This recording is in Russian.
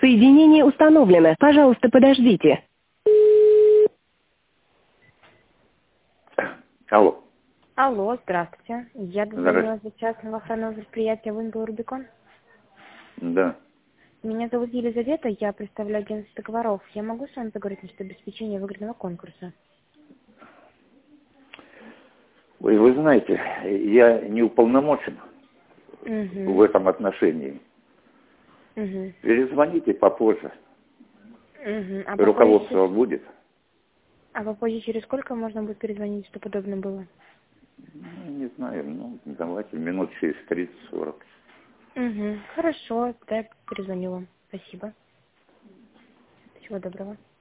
Соединение установлено. Пожалуйста, подождите. Алло. Алло, здравствуйте. Я дозвонилась Здравствуйте. за частного охранного предприятия «Вымпел Рубикон». Да. Меня зовут Елизавета, я представляю агентство договоров. Я могу с вами поговорить насчет обеспечения выигранного конкурса? Ой, вы знаете, я не уполномочен в Угу. этом отношении. Угу. Перезвоните попозже. Угу. Руководство будет. А попозже через сколько можно будет перезвонить, чтобы удобно было? Ну, не знаю, ну, давайте минут через 30-40. Угу. Хорошо, тогда я перезвоню вам. Спасибо. Всего доброго.